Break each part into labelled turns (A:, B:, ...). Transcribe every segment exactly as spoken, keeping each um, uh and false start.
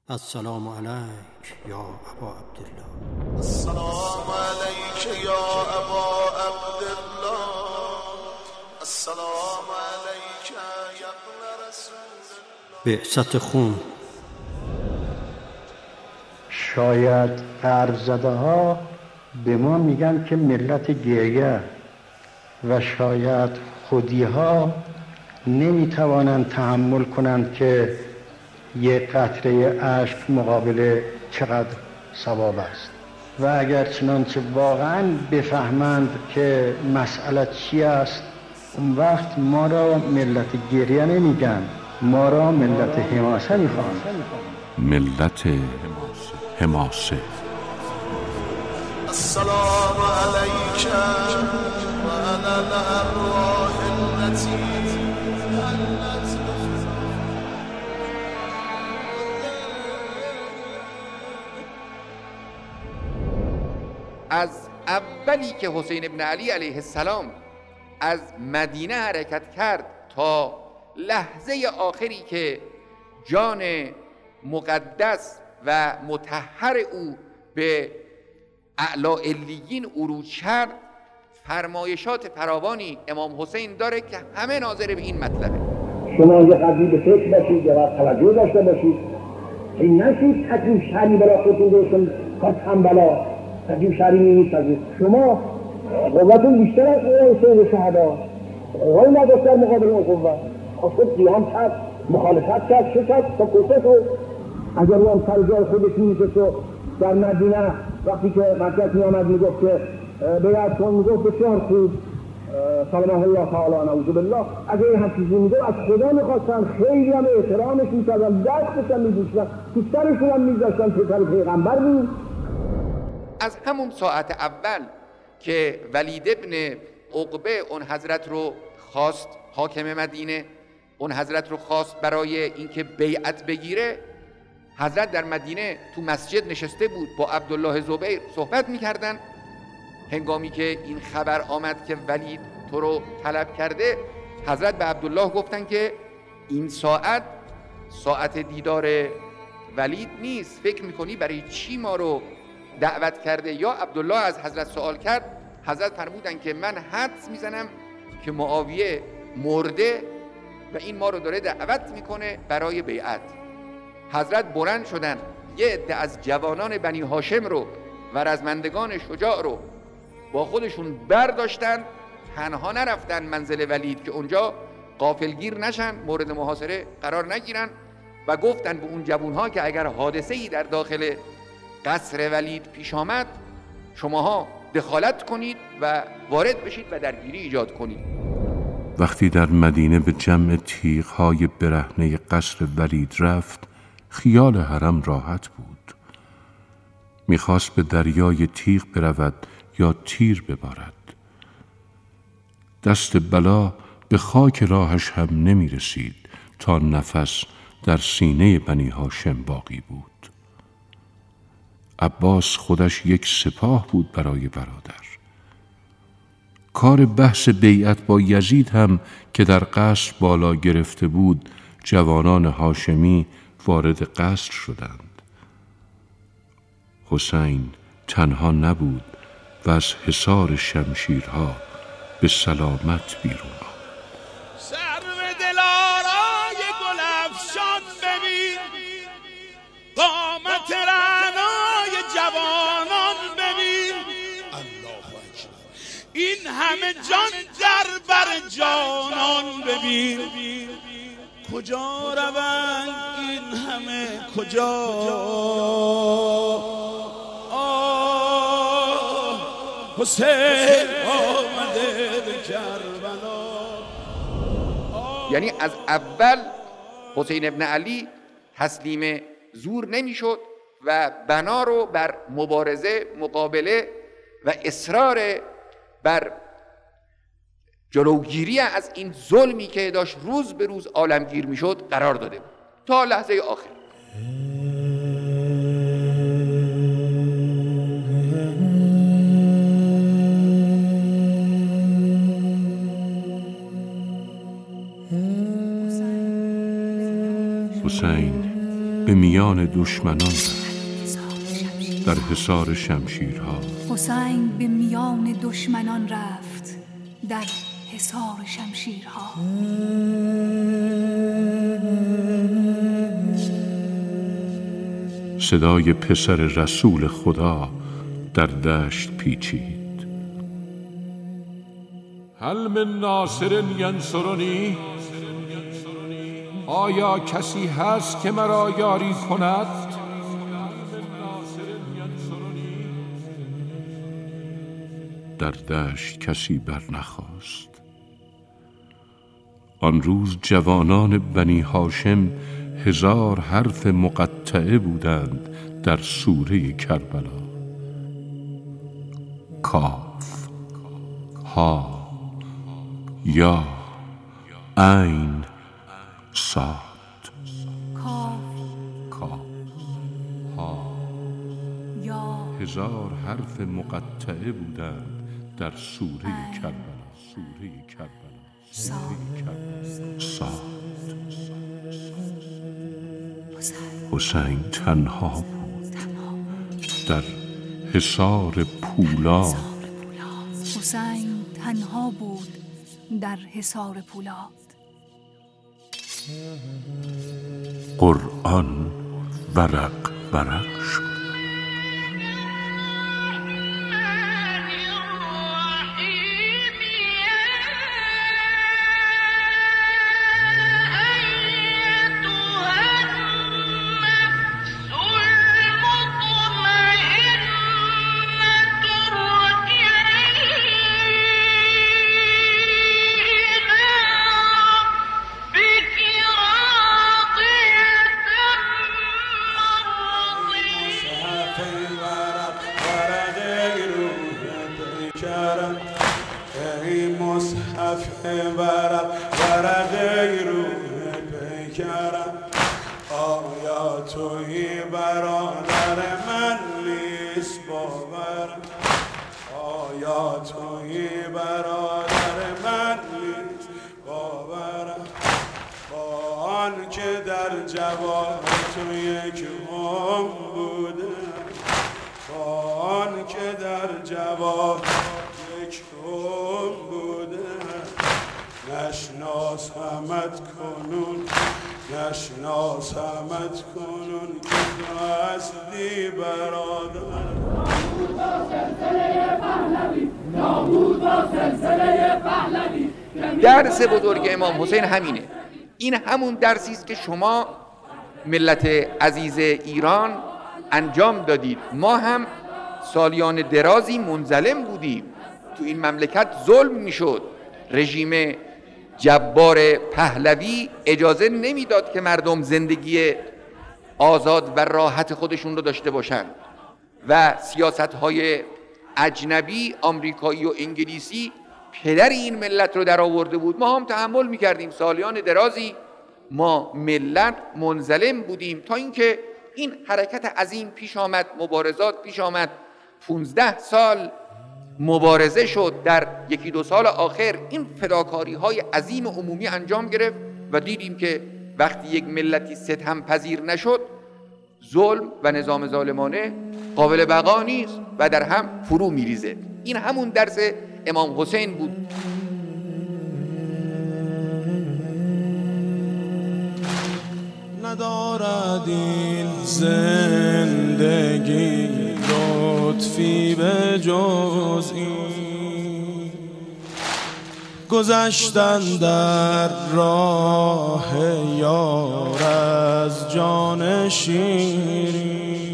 A: السلام علیک یا ابا عبدالله.
B: السلام علیک یا ابا عبدالله. السلام علیک یا ابن رسول الله.
A: بعثت خون.
C: شاید غرب زده ها به ما میگن که ملت گریه و شاید خودی ها نمیتوانند تحمل کنند که یک قطره اشک مقابل چقدر ثواب است و اگر چنانچه واقعا بفهمند که مسئله چی است، اون وقت ما را ملت گریه نمیگن، ما را ملت حماسه میخوان.
D: ملت حماسه.
B: السلام علیک و علی الارواح التي
E: از اولی که حسین ابن علی علیه السلام از مدینه حرکت کرد تا لحظه آخری که جان مقدس و مطهر او به اعلی علیین عروج کرد، فرمایشات فراوانی امام حسین داره که همه ناظر به این مطلبه.
F: شما یه قدری به فکر باشید یا توجه داشته باشید، این نشید تکلیف شرعی برای خودتون درستون کار تنبلا تکلیف شرعی نیست. شما قوتون بیشتر از حسین شهدا، آقای نداشتر مقابل اون قوت خود قیام کرد، مخالفت کرد، چه کرد تا کشه شد. اگر اون سر جای خودش نیست و در مدینه وقتی که مرکز می آمد میگفت که بیعت کن، میگفت بسیار خوب، سلام الله تعالی نعوذ بالله، اگر این هم چیزی میگفت از خدا میخواستن، خیلی هم احترامش میکردن، دستشم میبوسیدن، تو سرشون هم میذاشتن پسر پیغمبر بود.
E: از همون ساعت اول که ولید ابن عقبه اون حضرت رو خواست حاکم مدینه، اون حضرت رو خواست برای اینکه بیعت بگیره، حضرت در مدینه تو مسجد نشسته بود با عبدالله زبیر صحبت میکردن. هنگامی که این خبر آمد که ولید تو رو طلب کرده، حضرت به عبدالله گفتن که این ساعت ساعت دیدار ولید نیست، فکر میکنی برای چی ما رو دعوت کرده؟ یا عبدالله از حضرت سوال کرد، حضرت فرمودن که من حدس میزنم که معاویه مرده و این ما رو داره دعوت میکنه برای بیعت. حضرت بلند شدن، یه عده از جوانان بنی هاشم رو و رزمندگان شجاع رو با خودشون برداشتن، تنها نرفتن منزل ولید که اونجا غافلگیر نشن، مورد محاصره قرار نگیرن، و گفتن به اون جوانها که اگر حادثه‌ای در داخل قصر ولید پیش آمد، شماها دخالت کنید و وارد بشید و درگیری ایجاد کنید.
D: وقتی در مدینه به جمع تیغ‌های برهنه قصر ولید رفت، خیال حرم راحت بود. میخواست به دریای تیغ برود یا تیر ببارد. دست بلا به خاک راهش هم نمی رسید تا نفس در سینه بنی هاشم باقی بود. عباس خودش یک سپاه بود برای برادر. کار بحث بیعت با یزید هم که در قصر بالا گرفته بود، جوانان هاشمی وارد قصر شدند. حسین تنها نبود و از حصار شمشیرها به سلامت بیرون آمد.
G: سرو دلارای گل افشان ببین، قامت رعنای جوانان ببین، الله اکبر، این همه جان در بر جانان ببین، کجا روند این همه کجا؟ آه حسین آمده به کربلا.
E: یعنی از اول حسین ابن علی تسلیم زور نمیشد و بنا رو بر مبارزه، مقابله و اصرار بر جلوگیری از این ظلمی که داشت روز به روز عالمگیر میشد قرار داده بود تا لحظه آخر.
D: حسین به میان دشمنان رفت در حصار شمشیرها.
H: حسین به میان دشمنان رفت در حصار شمشیرها.
D: صدای پسر رسول خدا در دشت پیچید. هل من ناصر ینصرنی؟ آیا کسی هست که مرا یاری کند؟ در دشت کسی بر نخواست. آن روز جوانان بنی هاشم هزار حرف مقطعه بودند در سوره کربلا. کاف، ها، یا، عین، صاد.
H: کاف،
D: ها،
H: یا،
D: هزار حرف مقطعه بودند در سوره کربلا. سوره کربلا. صاد. حسین تنها بود در حصار پولاد.
H: حسین تنها بود در حصار پولاد.
D: قرآن ورق ورق شد.
G: آیا توی برادر من نیست باورم؟ آیا توی برادر من نیست باورم؟ با آن که در جواب تو یک هم بودم، با آن که در جواب یک هم بودم، نشناسمت کنون، نشناسمت کنون که تو هستی برادر.
E: درس بزرگ امام حسین همینه. این همون درسی است که شما ملت عزیز ایران انجام دادید. ما هم سالیان درازی منظلم بودیم. تو این مملکت ظلم میشد. رژیم جبار پهلوی اجازه نمیداد که مردم زندگی آزاد و راحت خودشون رو داشته باشن و سیاست‌های اجنبی، آمریکایی و انگلیسی پدر این ملت رو در آورده بود. ما هم تحمل میکردیم. سالیان درازی ما ملت منظلم بودیم تا اینکه این حرکت عظیم پیش آمد، مبارزات پیش آمد. پونزده سال مبارزه شد. در یکی دو سال آخر این فداکاری های عظیم عمومی انجام گرفت و دیدیم که وقتی یک ملتی ستم پذیر نشد، ظلم و نظام ظالمانه قابل بقا نیست و در هم فرو میریزه. این همون درس امام حسین بود.
G: ندارد این زندگی لطفی به جز این، گذشتن در راه یار از جان شیرین.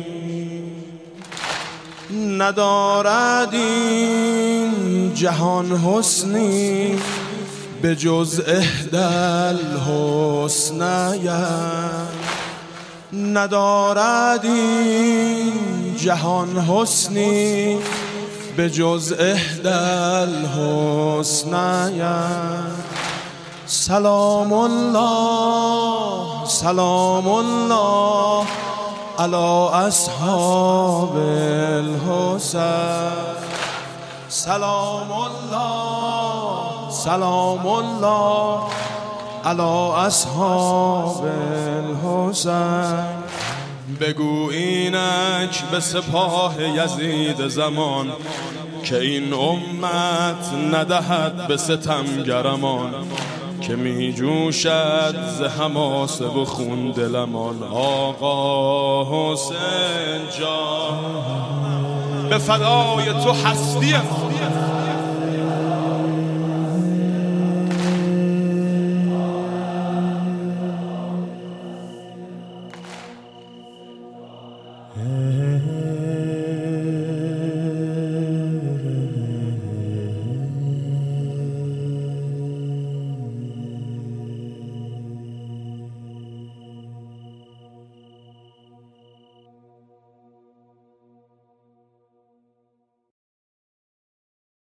G: ندارد این جهان حسنی به جز احدى الحسنیین. ندارد این جهان حسنی به جز احدى الحسنیین. سلام الله سلام الله علی اصحاب الحسین. سلام الله سلام الله علی اصحاب الحسین. بگو اینک به سپاه یزید زمان که این امت ندهد به ستمگرمان که می جوشد ز حماسه و خون دلمان. آقا حسین جان به فدای تو هستیم